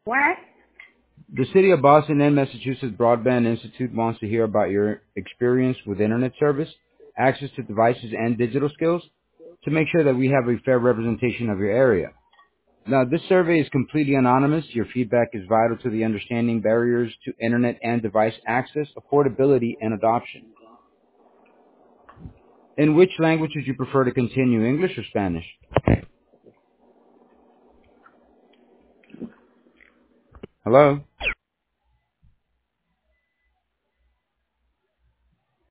What? The City of Boston and Massachusetts Broadband Institute wants to hear about your experience with internet service, access to devices, and digital skills to make sure that we have a fair representation of your area. Now, this survey is completely anonymous. Your feedback is vital to the understanding barriers to internet and device access, affordability, and adoption. In which language would you prefer to continue, English or Spanish? Hello?